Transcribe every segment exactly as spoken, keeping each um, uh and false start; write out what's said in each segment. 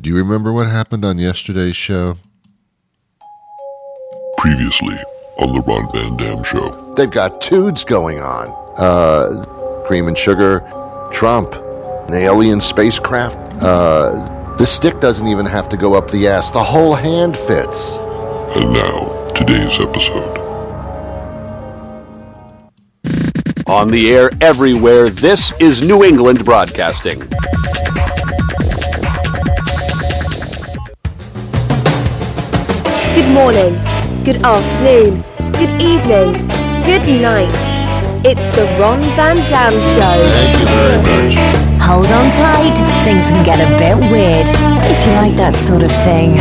Do you remember what happened on yesterday's show? Previously on the Ron Van Dam Show. They've got tudes going on. Uh, cream and sugar, Trump, an alien spacecraft. Uh, the stick doesn't even have to go up the ass. The whole hand fits. And now, today's episode. On the air everywhere, this is New England Broadcasting. Good morning, good afternoon, good evening, good night. It's the Ron Van Dam Show. Thank you very much. Hold on tight, things can get a bit weird, if you like that sort of thing.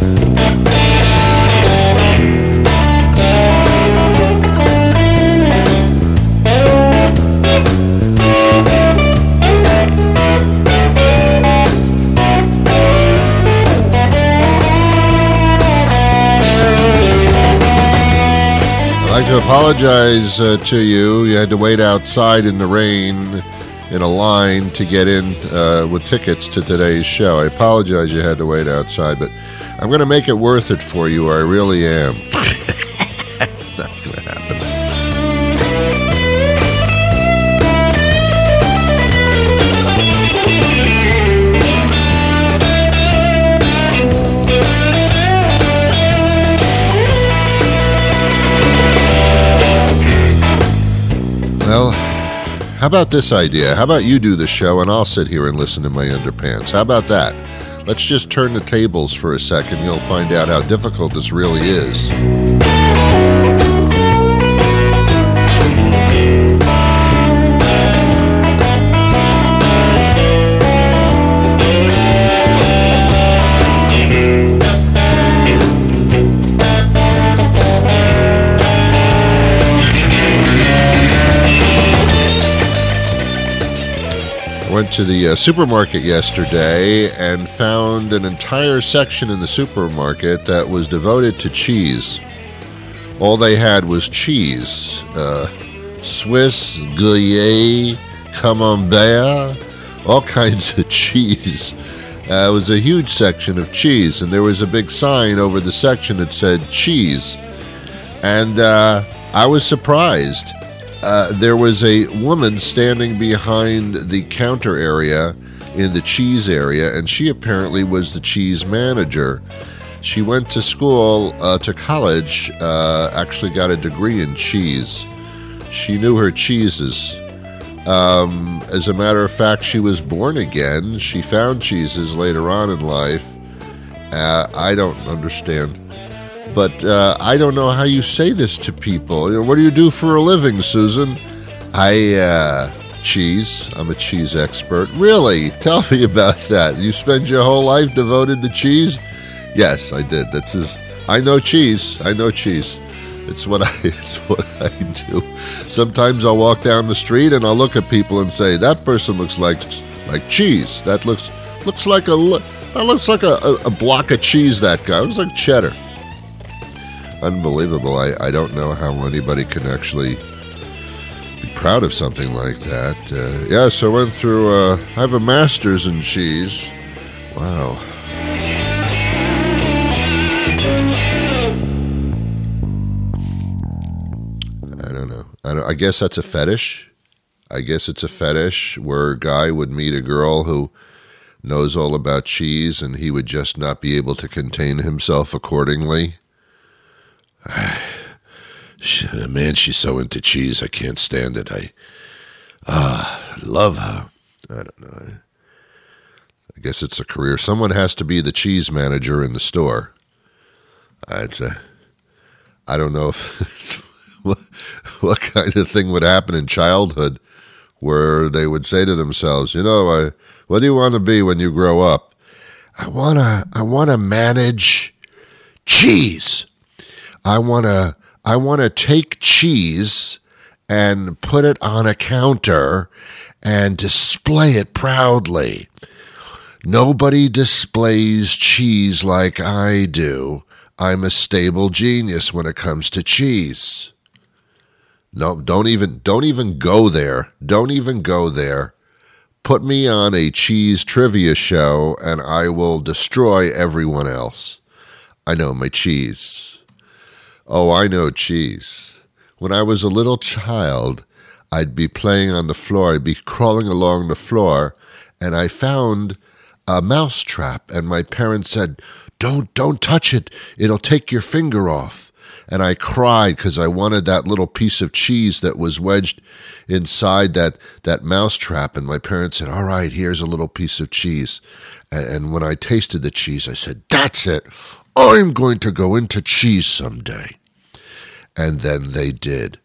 I'd like to apologize uh, to you. You had to wait outside in the rain in a line to get in uh, with tickets to today's show. I apologize you had to wait outside, but I'm going to make it worth it for you. I really am. It's not going to happen. Well, how about this idea? How about you do the show and I'll sit here and listen in my underpants? How about that? Let's just turn the tables for a second. You'll find out how difficult this really is. Went to the uh, supermarket yesterday and found an entire section in the supermarket that was devoted to cheese. All they had was cheese. Uh, Swiss, Gruyere, Camembert, all kinds of cheese. Uh, it was a huge section of cheese, and there was a big sign over the section that said cheese. And uh, I was surprised. Uh, there was a woman standing behind the counter area in the cheese area, and she apparently was the cheese manager. She went to school, uh, to college, uh, actually got a degree in cheese. She knew her cheeses. Um, as a matter of fact, she was born again. She found cheeses later on in life. Uh, I don't understand. But uh, I don't know how you say this to people. You know, what do you do for a living, Susan? I, uh, cheese. I'm a cheese expert. Really? Tell me about that. You spend your whole life devoted to cheese? Yes, I did. That's his, I know cheese. I know cheese. It's what I, it's what I do. Sometimes I'll walk down the street and I'll look at people and say, that person looks like, like cheese. That looks, looks like a, that looks like a, a, a block of cheese, that guy. It looks like cheddar. Unbelievable. I, I don't know how anybody can actually be proud of something like that. Uh, yeah, so I went through, uh, I have a master's in cheese. Wow. I don't know. I, don't, I guess that's a fetish. I guess it's a fetish where a guy would meet a girl who knows all about cheese and he would just not be able to contain himself accordingly. Man, she's so into cheese, I can't stand it. I uh, love her. I don't know. I guess it's a career. Someone has to be the cheese manager in the store. I'd say. I don't know if what, what kind of thing would happen in childhood where they would say to themselves, you know, I, what do you want to be when you grow up? I wanna, I wanna manage cheese. I want to I want to take cheese and put it on a counter and display it proudly. Nobody displays cheese like I do. I'm a stable genius when it comes to cheese. No, don't even don't even go there. Don't even go there. Put me on a cheese trivia show, and I will destroy everyone else. I know my cheese. Oh, I know cheese. When I was a little child, I'd be playing on the floor. I'd be crawling along the floor, and I found a mouse trap, and my parents said, don't, don't touch it. It'll take your finger off. And I cried because I wanted that little piece of cheese that was wedged inside that, that mouse trap. And my parents said, all right, here's a little piece of cheese. And, and when I tasted the cheese, I said, that's it. I'm going to go into cheese someday. And then they did.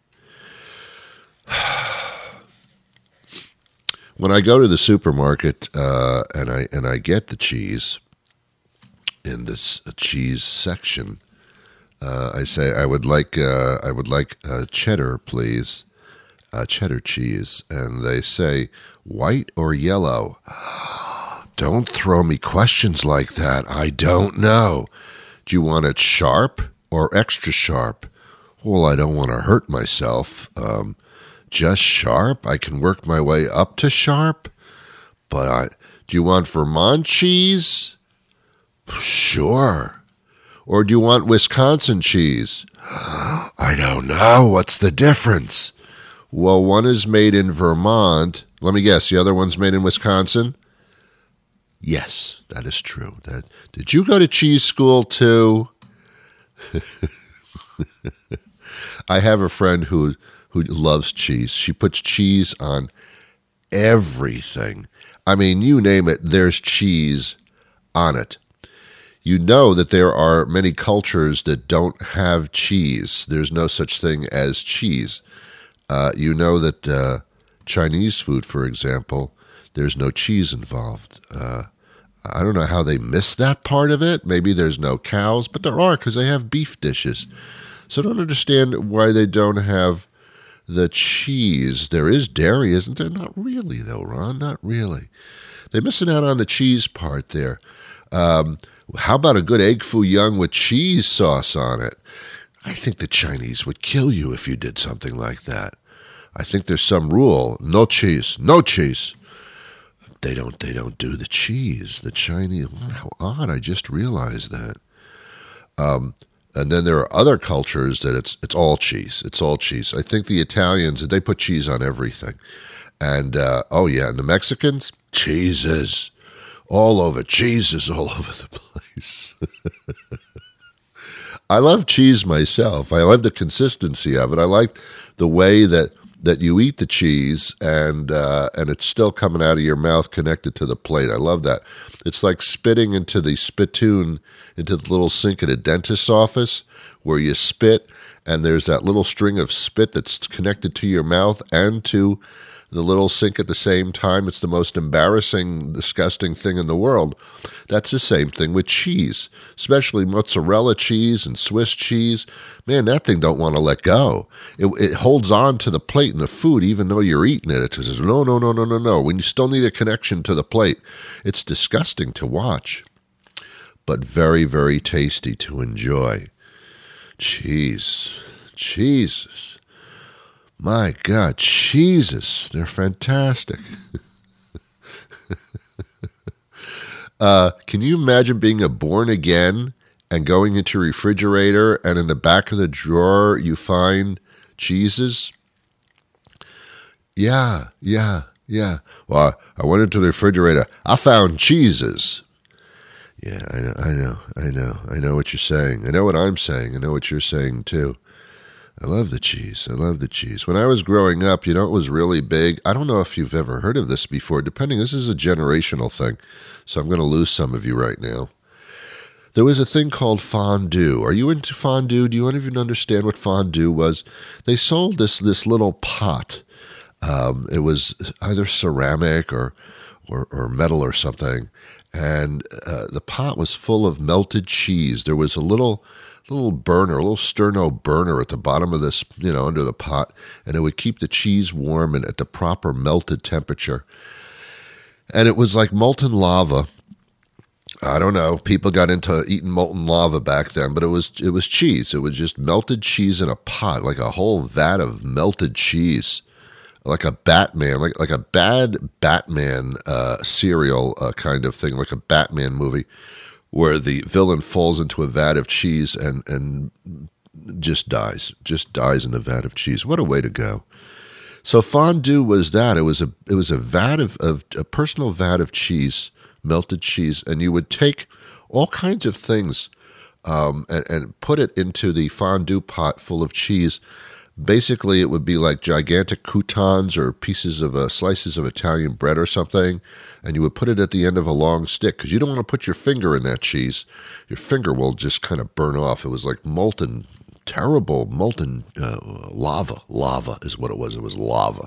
When I go to the supermarket uh, and I and I get the cheese in this uh, cheese section, uh, I say I would like uh, I would like uh, cheddar, please, uh, cheddar cheese, and they say white or yellow. Don't throw me questions like that. I don't know. Do you want it sharp or extra sharp? Well, I don't want to hurt myself. Um, just sharp? I can work my way up to sharp. But I, do you want Vermont cheese? Sure. Or do you want Wisconsin cheese? I don't know. What's the difference? Well, one is made in Vermont. Let me guess. The other one's made in Wisconsin? Yes, that is true. That, did you go to cheese school too? I have a friend who who loves cheese. She puts cheese on everything. I mean, you name it, there's cheese on it. You know that there are many cultures that don't have cheese. There's no such thing as cheese. Uh, you know that uh, Chinese food, for example, there's no cheese involved. Uh, I don't know how they missed that part of it. Maybe there's no cows, but there are because they have beef dishes. So I don't understand why they don't have the cheese. There is dairy, isn't there? Not really, though, Ron. Not really. They're missing out on the cheese part there. Um, how about a good egg foo young with cheese sauce on it? I think the Chinese would kill you if you did something like that. I think there's some rule. No cheese. No cheese. They don't, they don't do the cheese. The Chinese, how odd. I just realized that. Um, and then there are other cultures that it's it's all cheese. It's all cheese. I think the Italians, they put cheese on everything. And, uh, oh yeah, and the Mexicans, cheeses. All over. Cheeses all over the place. I love cheese myself. I love the consistency of it. I like the way that that you eat the cheese and uh, and it's still coming out of your mouth connected to the plate. I love that. It's like spitting into the spittoon, into the little sink at a dentist's office where you spit and there's that little string of spit that's connected to your mouth and to the little sink at the same time. It's the most embarrassing, disgusting thing in the world. That's the same thing with cheese, especially mozzarella cheese and Swiss cheese. Man, that thing don't want to let go. It, it holds on to the plate and the food even though you're eating it. It says, no, no, no, no, no, no. When you still need a connection to the plate. It's disgusting to watch, but very, very tasty to enjoy. Cheese. Jesus. My God, cheeses, they're fantastic. uh, can you imagine being a born again and going into a refrigerator and in the back of the drawer you find cheeses? Yeah, yeah, yeah. Well, I went into the refrigerator. I found cheeses. Yeah, I know, I know, I know. I know what you're saying. I know what I'm saying. I know what you're saying, too. I love the cheese. I love the cheese. When I was growing up, you know, it was really big. I don't know if you've ever heard of this before. Depending, this is a generational thing, so I'm going to lose some of you right now. There was a thing called fondue. Are you into fondue? Do you even understand what fondue was? They sold this this little pot. Um, it was either ceramic or, or, or metal or something, and uh, the pot was full of melted cheese. There was a little... little burner, a little sterno burner at the bottom of this, you know, under the pot, and it would keep the cheese warm and at the proper melted temperature. And it was like molten lava. I don't know. People got into eating molten lava back then, but it was it was cheese. It was just melted cheese in a pot, like a whole vat of melted cheese. like a Batman, like like a bad Batman uh, serial uh, kind of thing, like a Batman movie, where the villain falls into a vat of cheese and and just dies, just dies in a vat of cheese. What a way to go! So fondue was that. It was a it was a vat of, of a personal vat of cheese, melted cheese, and you would take all kinds of things um, and, and put it into the fondue pot full of cheese. Basically, it would be like gigantic croutons or pieces of uh, slices of Italian bread or something, and you would put it at the end of a long stick because you don't want to put your finger in that cheese. Your finger will just kind of burn off. It was like molten, terrible molten uh, lava. Lava is what it was. It was lava.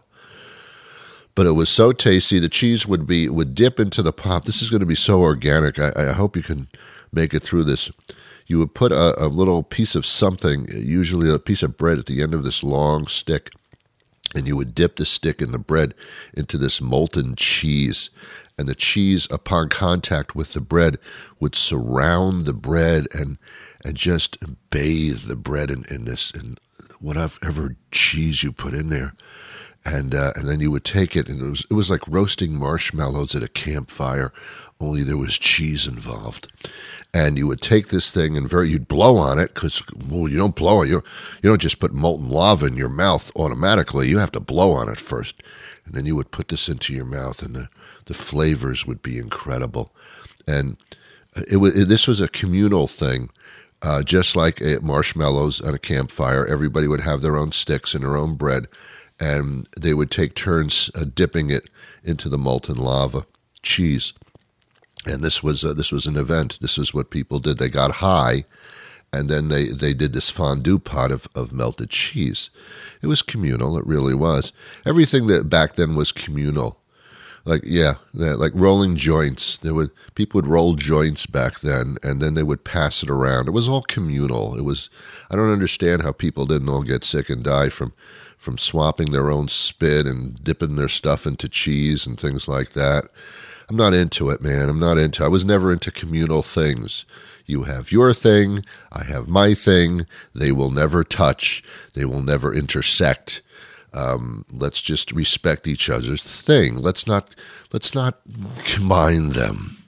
But it was so tasty. The cheese would be would dip into the pot. This is going to be so organic. I, I hope you can make it through this. You would put a, a little piece of something, usually a piece of bread at the end of this long stick, and you would dip the stick in the bread into this molten cheese. And the cheese, upon contact with the bread, would surround the bread and and just bathe the bread in, in this, in whatever cheese you put in there. And uh, and then you would take it, and it was it was like roasting marshmallows at a campfire, only there was cheese involved. And you would take this thing and very you'd blow on it because well you don't blow it you you don't just put molten lava in your mouth automatically. You have to blow on it first, and then you would put this into your mouth, and the, the flavors would be incredible. And it was it, this was a communal thing, uh, just like uh, marshmallows on a campfire. Everybody would have their own sticks and their own bread. And they would take turns uh, dipping it into the molten lava cheese. And this was uh, this was an event. This is what people did. They got high, and then they, they did this fondue pot of, of melted cheese. It was communal. It really was. Everything that back then was communal. Like, yeah, like rolling joints. There would people would roll joints back then, and then they would pass it around. It was all communal. It was. I don't understand how people didn't all get sick and die from from swapping their own spit and dipping their stuff into cheese and things like that. I'm not into it, man. I'm not into it. I was never into communal things. You have your thing, I have my thing. They will never touch. They will never intersect. Um, let's just respect each other's thing. Let's not let's not combine them.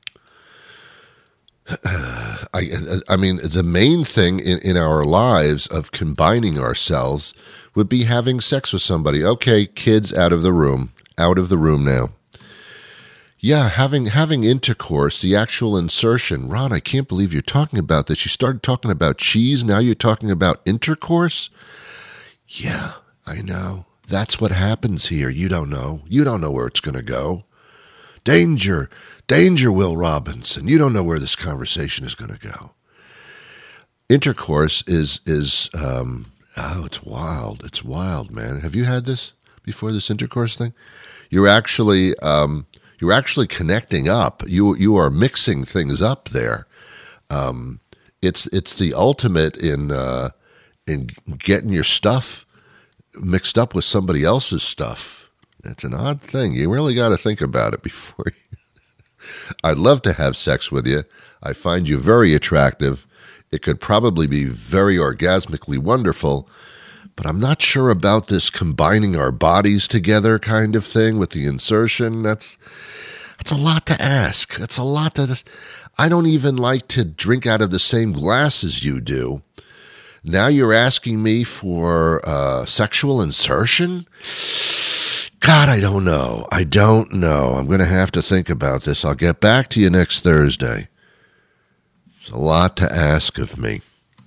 I I mean, the main thing in, in our lives of combining ourselves would be having sex with somebody. Okay, kids, out of the room. Out of the room now. Yeah, having having intercourse, the actual insertion. Ron, I can't believe you're talking about this. You started talking about cheese, now you're talking about intercourse? Yeah, I know. That's what happens here. You don't know. You don't know where it's going to go. Danger. Danger, Will Robinson. You don't know where this conversation is going to go. Intercourse is, is um, oh, it's wild. It's wild, man. Have you had this before, this intercourse thing? You're actually, um, you're actually connecting up. You, you are mixing things up there. Um, it's, it's the ultimate in, uh, in getting your stuff mixed up with somebody else's stuff. It's an odd thing. You really got to think about it before you... I'd love to have sex with you. I find you very attractive. It could probably be very orgasmically wonderful, but I'm not sure about this combining our bodies together kind of thing with the insertion. That's that's a lot to ask. That's a lot to... I don't even like to drink out of the same glass as you do. Now you're asking me for uh, sexual insertion? God, I don't know. I don't know. I'm going to have to think about this. I'll get back to you next Thursday. It's a lot to ask of me.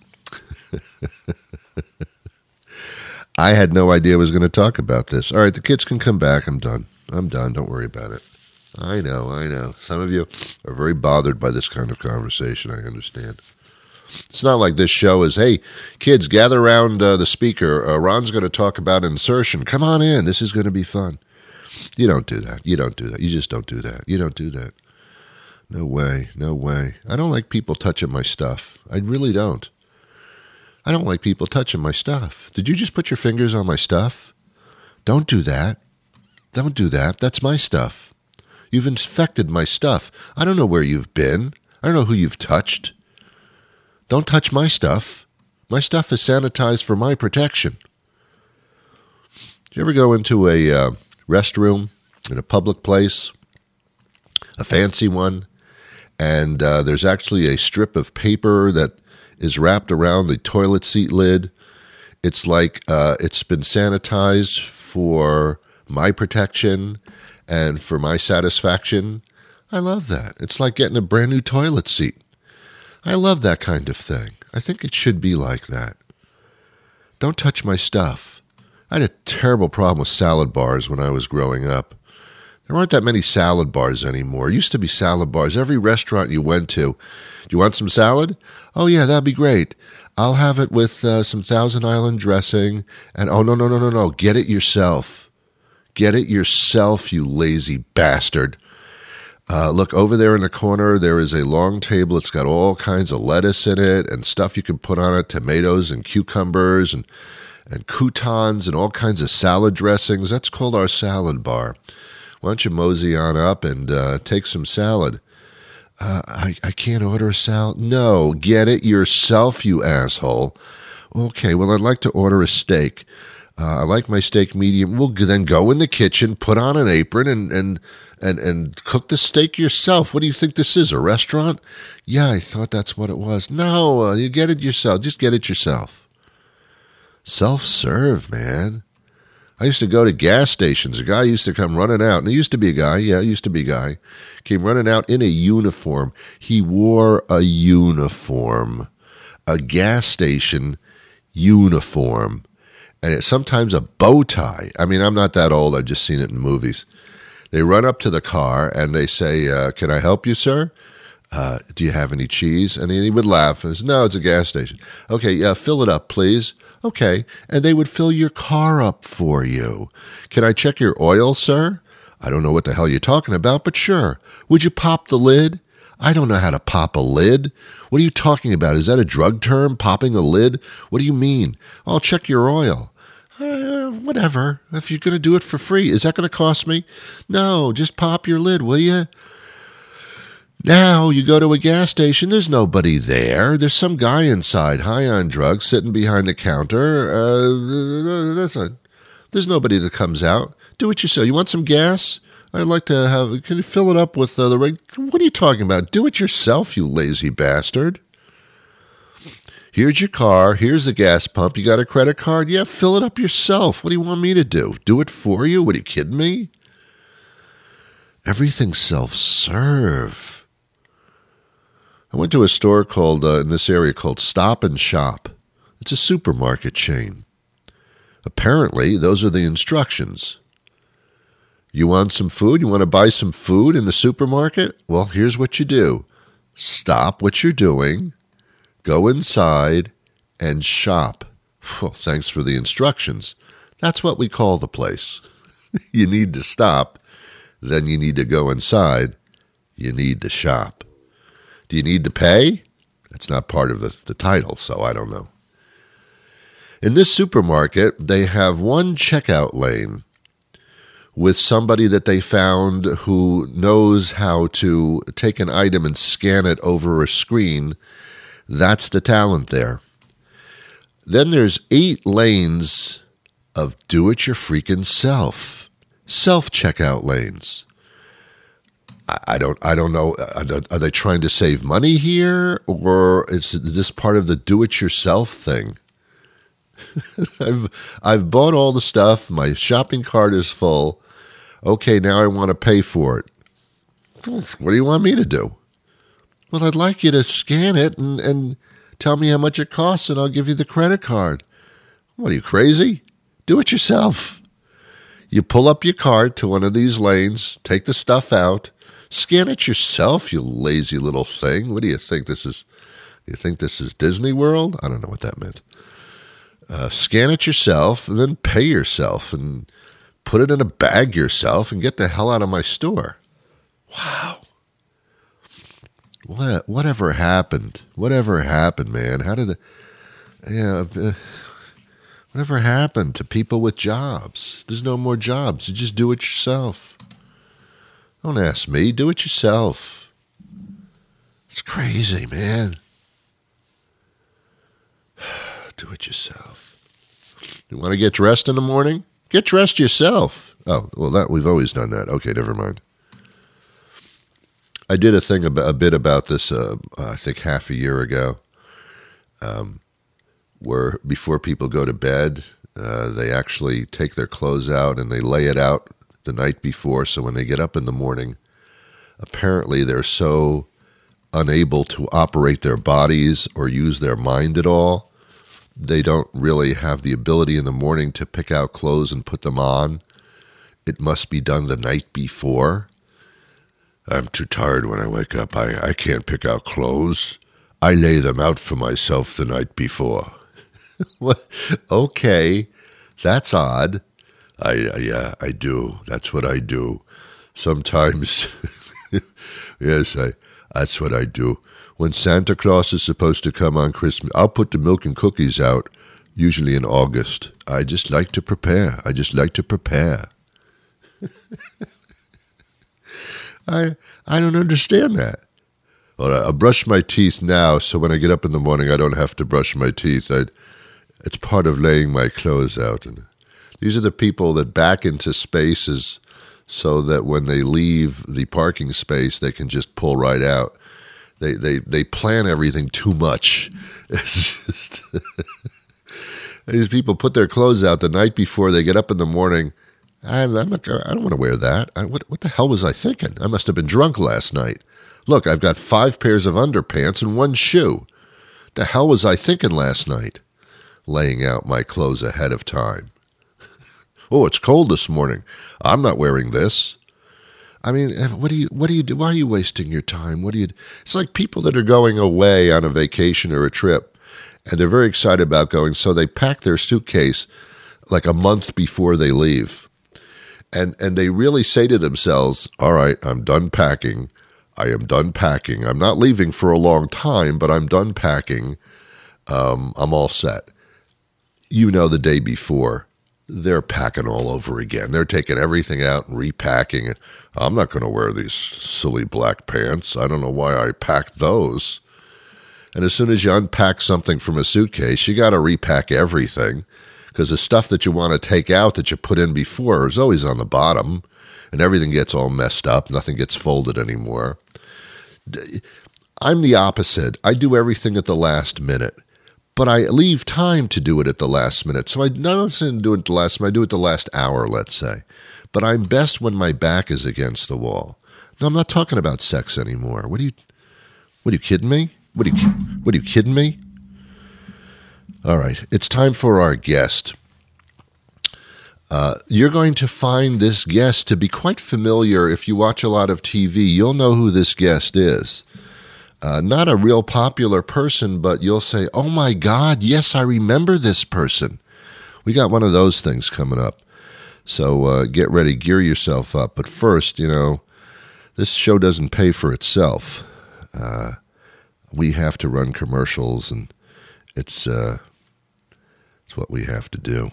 I had no idea I was going to talk about this. All right, the kids can come back. I'm done. I'm done. Don't worry about it. I know, I know. Some of you are very bothered by this kind of conversation. I understand. It's not like this show is, hey, kids, gather around uh, the speaker. Uh, Ron's going to talk about insertion. Come on in. This is going to be fun. You don't do that. You don't do that. You just don't do that. You don't do that. No way. No way. I don't like people touching my stuff. I really don't. I don't like people touching my stuff. Did you just put your fingers on my stuff? Don't do that. Don't do that. That's my stuff. You've infected my stuff. I don't know where you've been. I don't know who you've touched. Don't touch my stuff. My stuff is sanitized for my protection. Do you ever go into a uh, restroom in a public place, a fancy one, and uh, there's actually a strip of paper that is wrapped around the toilet seat lid? It's like uh, it's been sanitized for my protection and for my satisfaction. I love that. It's like getting a brand new toilet seat. I love that kind of thing. I think it should be like that. Don't touch my stuff. I had a terrible problem with salad bars when I was growing up. There aren't that many salad bars anymore. It used to be salad bars. Every restaurant you went to, do you want some salad? Oh, yeah, that'd be great. I'll have it with uh, some Thousand Island dressing. And, oh, no, no, no, no, no. Get it yourself. Get it yourself, you lazy bastard. Uh, look, over there in the corner, there is a long table. It's got all kinds of lettuce in it and stuff you can put on it, tomatoes and cucumbers and, and croutons and all kinds of salad dressings. That's called our salad bar. Why don't you mosey on up and uh, take some salad? Uh, I, I can't order a salad. No, get it yourself, you asshole. Okay, well, I'd like to order a steak. Uh, I like my steak medium. Well, then go in the kitchen, put on an apron, and, and and and cook the steak yourself. What do you think this is, a restaurant? Yeah, I thought that's what it was. No, uh, you get it yourself. Just get it yourself. Self-serve, man. I used to go to gas stations. A guy used to come running out, and he used to be a guy, yeah, he used to be a guy, came running out in a uniform. He wore a uniform, a gas station uniform. And it's sometimes a bow tie. I mean, I'm not that old. I've just seen it in movies. They run up to the car and they say, uh, can I help you, sir? Uh, do you have any cheese? And he would laugh and say, no, it's a gas station. Okay, yeah, fill it up, please. Okay. And they would fill your car up for you. Can I check your oil, sir? I don't know what the hell you're talking about, but sure. Would you pop the lid? I don't know how to pop a lid. What are you talking about? Is that a drug term, popping a lid? What do you mean? I'll check your oil. Uh, whatever. If you're going to do it for free, is that going to cost me? No, just pop your lid, will you? Now you go to a gas station, there's nobody there. There's some guy inside, high on drugs, sitting behind the counter. Uh, that's a, there's nobody that comes out. Do it yourself. You want some gas? I'd like to have, can you fill it up with uh, the reg? What are you talking about? Do it yourself, you lazy bastard. Here's your car. Here's the gas pump. You got a credit card? Yeah, fill it up yourself. What do you want me to do? Do it for you? What, are you kidding me? Everything's self-serve. I went to a store called, uh, in this area called Stop and Shop. It's a supermarket chain. Apparently, those are the instructions. You want some food? You want to buy some food in the supermarket? Well, here's what you do. Stop what you're doing. Go inside and shop. Well, thanks for the instructions. That's what we call the place. You need to stop. Then you need to go inside. You need to shop. Do you need to pay? That's not part of the, the title, so I don't know. In this supermarket, they have one checkout lane with somebody that they found who knows how to take an item and scan it over a screen. That's the talent there. Then there's eight lanes of do-it-your-freaking-self, self-checkout lanes. I, I don't, I don't know. Are they trying to save money here, or is this part of the do-it-yourself thing? I've, I've bought all the stuff. My shopping cart is full. Okay, now I want to pay for it. What do you want me to do? Well, I'd like you to scan it and, and tell me how much it costs, and I'll give you the credit card. What, are you crazy? Do it yourself. You pull up your cart to one of these lanes, take the stuff out, scan it yourself, you lazy little thing. What do you think this is? You think this is Disney World? I don't know what that meant. Uh, scan it yourself, and then pay yourself, and put it in a bag yourself, and get the hell out of my store. Wow. What, whatever happened? Whatever happened, man? How did it, yeah, uh, whatever happened to people with jobs? There's no more jobs. You just do it yourself. Don't ask me. Do it yourself. It's crazy, man. Do it yourself. You want to get dressed in the morning? Get dressed yourself. Oh, well, that we've always done that. Okay, never mind. I did a thing about, a bit about this, uh, I think half a year ago, um, where before people go to bed, uh, they actually take their clothes out and they lay it out the night before. So when they get up in the morning, apparently they're so unable to operate their bodies or use their mind at all. They don't really have the ability in the morning to pick out clothes and put them on. It must be done the night before. I'm too tired when I wake up. I, I can't pick out clothes. I lay them out for myself the night before. What? Okay, that's odd. I, I yeah, I do. That's what I do. Sometimes, yes, I. That's what I do. When Santa Claus is supposed to come on Christmas, I'll put the milk and cookies out, usually in August. I just like to prepare. I just like to prepare. I I don't understand that. Well, I, I brush my teeth now, so when I get up in the morning, I don't have to brush my teeth. I, it's part of laying my clothes out. And these are the people that back into spaces so that when they leave the parking space, they can just pull right out. They they they plan everything too much. It's just these people put their clothes out the night before they get up in the morning. And I'm not, I don't want to wear that. I, what what the hell was I thinking? I must have been drunk last night. Look, I've got five pairs of underpants and one shoe. The hell was I thinking last night? Laying out my clothes ahead of time. Oh, it's cold this morning. I'm not wearing this. I mean, what do you, what do you do? Why are you wasting your time? What do you, it's like people that are going away on a vacation or a trip, and they're very excited about going, so they pack their suitcase like a month before they leave. And, and they really say to themselves, all right, I'm done packing. I am done packing. I'm not leaving for a long time, but I'm done packing. Um, I'm all set. You know, the day before, they're packing all over again. They're taking everything out and repacking it. I'm not going to wear these silly black pants. I don't know why I packed those. And as soon as you unpack something from a suitcase, you got to repack everything, because the stuff that you want to take out that you put in before is always on the bottom, and everything gets all messed up. Nothing gets folded anymore. I'm the opposite. I do everything at the last minute, but I leave time to do it at the last minute. So I not only do it at the last minute, I do it the last hour, let's say. But I'm best when my back is against the wall. No, I'm not talking about sex anymore. What are you, what are you kidding me? What are you, what are you kidding me? All right, it's time for our guest. Uh, you're going to find this guest to be quite familiar. If you watch a lot of T V, you'll know who this guest is. Uh, not a real popular person, but you'll say, oh my God, yes, I remember this person. We got one of those things coming up. So uh, get ready, gear yourself up. But first, you know, this show doesn't pay for itself. Uh, we have to run commercials, and it's, uh, it's what we have to do.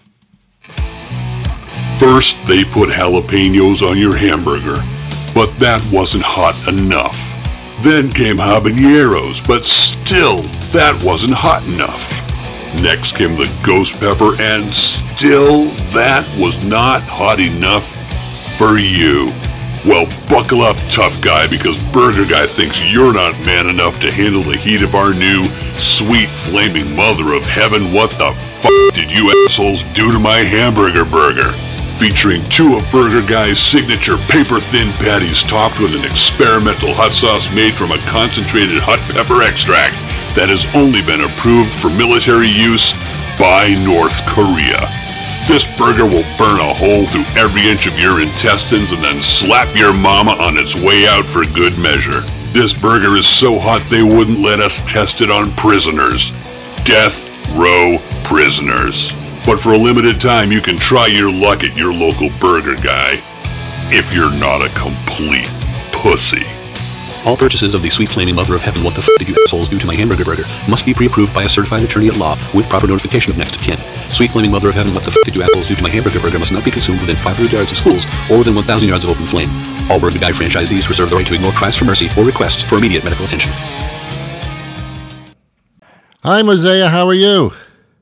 First, they put jalapenos on your hamburger, but that wasn't hot enough. Then came habaneros, but still, that wasn't hot enough. Next came the ghost pepper, and still, that was not hot enough for you. Well, buckle up, tough guy, because Burger Guy thinks you're not man enough to handle the heat of our new, sweet, flaming mother of heaven. What the f*** did you assholes do to my hamburger burger? Featuring two of Burger Guy's signature paper-thin patties topped with an experimental hot sauce made from a concentrated hot pepper extract that has only been approved for military use by North Korea. This burger will burn a hole through every inch of your intestines and then slap your mama on its way out for good measure. This burger is so hot they wouldn't let us test it on prisoners. Death row prisoners. But for a limited time, you can try your luck at your local Burger Guy. If you're not a complete pussy. All purchases of the Sweet Flaming Mother of Heaven, what the f*** did you assholes do to my hamburger burger, must be pre-approved by a certified attorney at law with proper notification of next of kin. Sweet Flaming Mother of Heaven, what the f*** did you assholes do to my hamburger burger must not be consumed within five hundred yards of schools or within one thousand yards of open flame. All Burger Guy franchisees reserve the right to ignore cries for mercy or requests for immediate medical attention. Hi, Mosea. How are you?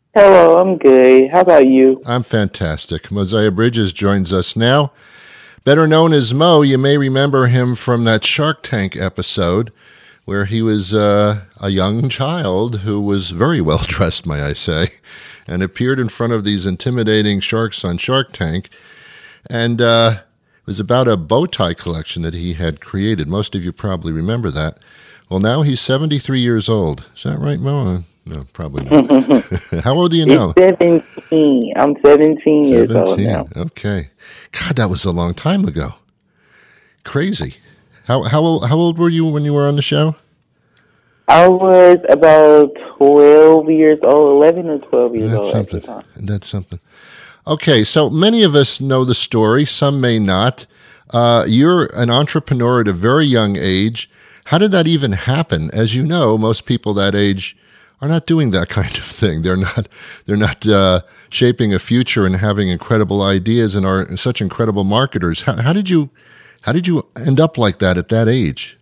Hello, I'm good. How about you? I'm fantastic. Mosiah Bridges joins us now. Better known as Mo, you may remember him from that Shark Tank episode where he was uh, a young child who was very well dressed, may I say, and appeared in front of these intimidating sharks on Shark Tank. And uh, it was about a bow tie collection that he had created. Most of you probably remember that. Well, now he's seventy-three years old. Is that right, Mo? No, probably not. How old are you now? It's seventeen. I'm seventeen, years old now. Okay. God, that was a long time ago. Crazy. How how old, how old were you when you were on the show? I was about twelve years old, eleven or twelve years That's old something. at the time. That's something. Okay, so many of us know the story. Some may not. Uh, you're an entrepreneur at a very young age. How did that even happen? As you know, most people that age are not doing that kind of thing. They're not. They're not uh, shaping a future and having incredible ideas and are such incredible marketers. How, how did you? How did you end up like that at that age?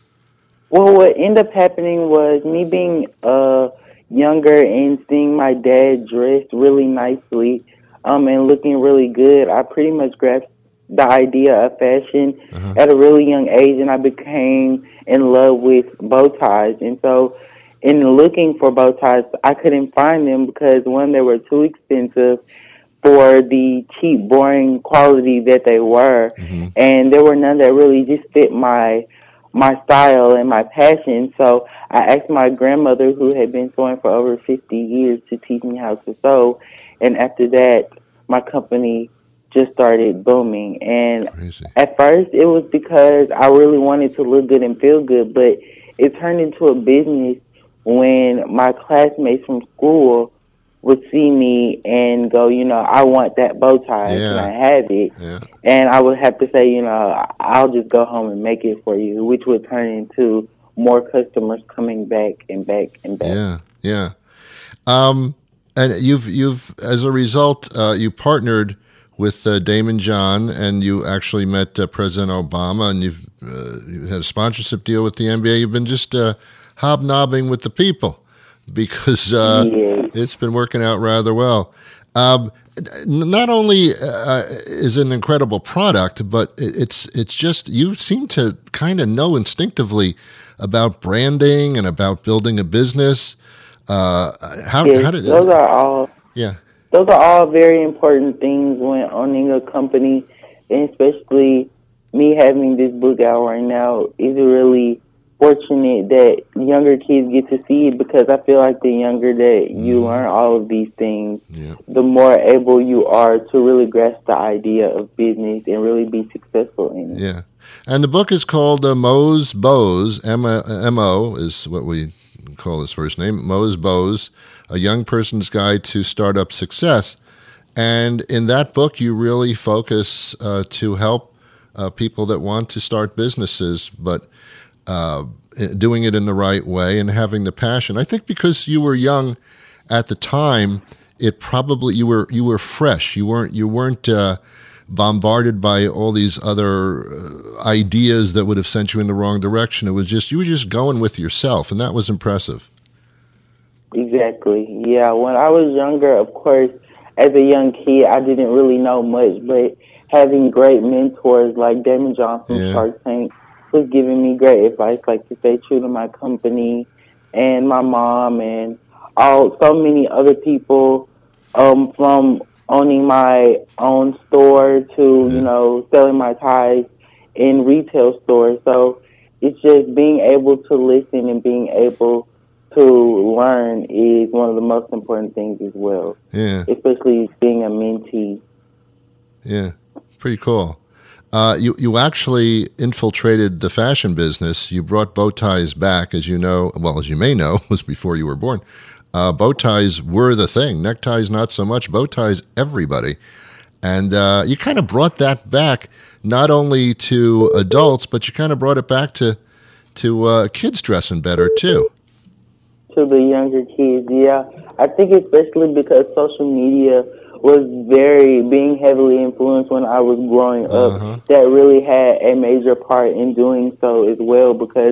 Well, what ended up happening was me being uh, younger and seeing my dad dressed really nicely um, and looking really good. I pretty much grasped the idea of fashion uh-huh. at a really young age, and I became in love with bow ties. And so in looking for bow ties, I couldn't find them because, one, they were too expensive for the cheap, boring quality that they were. Mm-hmm. And there were none that really just fit my my style and my passion. So I asked my grandmother, who had been sewing for over fifty years, to teach me how to sew. And after that, my company just started booming. And Crazy. At first, it was because I really wanted to look good and feel good, but it turned into a business when my classmates from school would see me and go, you know, I want that bow tie, yeah. and I have it. Yeah. And I would have to say, you know, I'll just go home and make it for you, which would turn into more customers coming back and back and back. Yeah, yeah. Um, and you've, you've, as a result, uh, you partnered with uh, Daymond John, and you actually met uh, President Obama, and you've uh, you had a sponsorship deal with the N B A. You've been just uh, hobnobbing with the people because uh, yeah. it's been working out rather well. Um, not only uh, is it an incredible product, but it's it's just you seem to kind of know instinctively about branding and about building a business. Uh, how, yes, how did those are all yeah. Those are all very important things when owning a company, and especially me having this book out right now is really fortunate that younger kids get to see it, because I feel like the younger that you learn all of these things, yeah. the more able you are to really grasp the idea of business and really be successful in it. Yeah. And the book is called uh, Mo's Bows. M O is what we call his first name, Mo's Bows, A Young Person's Guide to Startup Success. And in that book, you really focus uh, to help uh, people that want to start businesses, but uh, doing it in the right way and having the passion. I think because you were young at the time, it probably you were you were fresh. You weren't you weren't uh, bombarded by all these other uh, ideas that would have sent you in the wrong direction. It was just you were just going with yourself, and that was impressive. Exactly. Yeah. When I was younger, of course, as a young kid, I didn't really know much, but having great mentors like Daymond John from yeah. Shark Tank was giving me great advice, like to stay true to my company, and my mom, and all so many other people, um, from owning my own store to, yeah. you know, selling my ties in retail stores. So it's just being able to listen and being able to learn is one of the most important things as well. Yeah. Especially being a mentee. Yeah. Pretty cool. Uh, you, you actually infiltrated the fashion business. You brought bow ties back, as you know, well, as you may know, was before you were born. Uh, bow ties were the thing. Neckties, not so much. Bow ties, everybody. And uh, you kind of brought that back, not only to adults, but you kind of brought it back to to uh, kids dressing better, too. To the younger kids, yeah. I think especially because social media was very, being heavily influenced when I was growing up, uh-huh. that really had a major part in doing so as well, because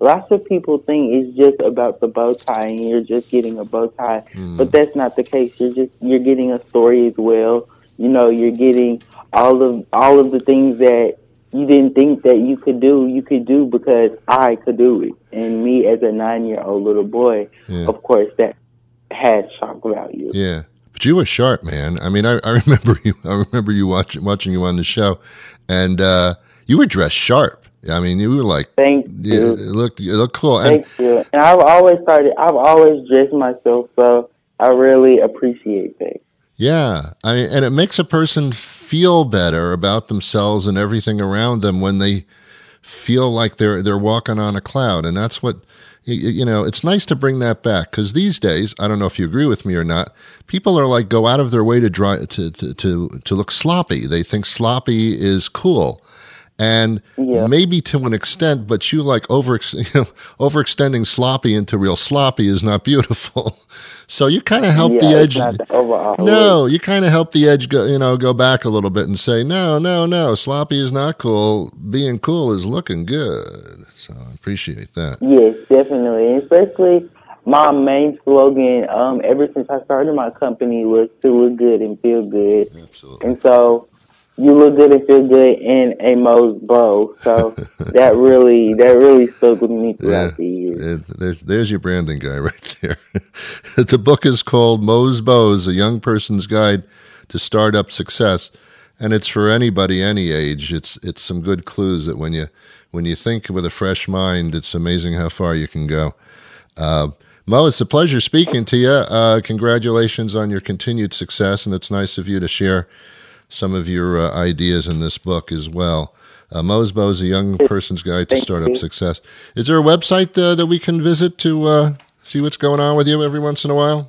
lots of people think it's just about the bow tie and you're just getting a bow tie, Mm. but that's not the case. You're just you're getting a story as well. You know, you're getting all of all of the things that you didn't think that you could do, you could do because I could do it. And me as a nine-year-old little boy, Yeah. of course, that has shock value. Yeah. But you were sharp, man. I mean, I, I remember you. I remember you watching watching you on the show, and uh, you were dressed sharp. I mean, you were like, Thank yeah, you. it looked it looked cool. And Thank you. And I've always started, I've always dressed myself, so I really appreciate that. yeah, I mean, and it makes a person feel better about themselves and everything around them when they feel like they're they're walking on a cloud, and that's what. You, you know, it's nice to bring that back because these days, I don't know if you agree with me or not, people are like go out of their way to dry, to, to, to, to look sloppy. They think sloppy is cool. And Yeah. maybe to an extent, but you like over, you know, overextending sloppy into real sloppy is not beautiful. So you kind of help yeah, the it's edge. not the overall No, look. you kind of help the edge go, you know, go back a little bit and say, no, no, no, sloppy is not cool. Being cool is looking good. So I appreciate that. Yes, definitely. And especially my main slogan, um, ever since I started my company, was to look good and feel good. Absolutely. And so you look good and feel good in a Moe's bow. So that really, that really stuck with me throughout the years. it- there's there's your branding guy right there. The book is called Moe's Bows: A Young Person's Guide to Startup Success, and it's for anybody, any age. It's it's some good clues that when you when you think with a fresh mind, it's amazing how far you can go. Uh, Mo, it's a pleasure speaking to you. Uh, congratulations on your continued success, and it's nice of you to share some of your uh, ideas in this book as well. Uh, Moe's Bow is a young person's guide to Thank startup you. success. Is there a website uh, that we can visit to uh, see what's going on with you every once in a while?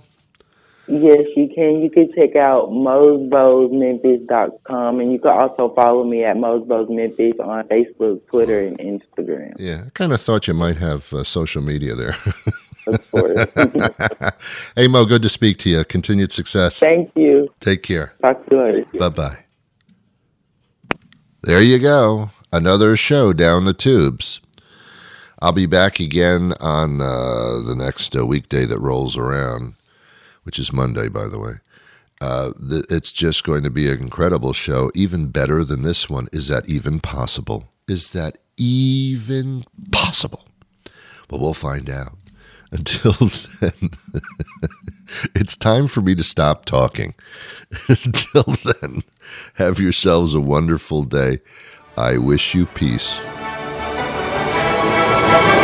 Yes, you can. You can check out Moe's Bows Memphis dot com, and you can also follow me at Moe's Bows Memphis on Facebook, Twitter, and Instagram. Yeah, I kind of thought you might have uh, social media there. Of course. Hey, Mo, good to speak to you. Continued success. Thank you. Take care. Talk to you later. Bye-bye. There you go. Another show down the tubes. I'll be back again on uh, the next uh, weekday that rolls around, which is Monday, by the way. Uh, th- it's just going to be an incredible show, even better than this one. Is that even possible? Is that even possible? Well, we'll find out. Until then, it's time for me to stop talking. Until then, have yourselves a wonderful day. I wish you peace.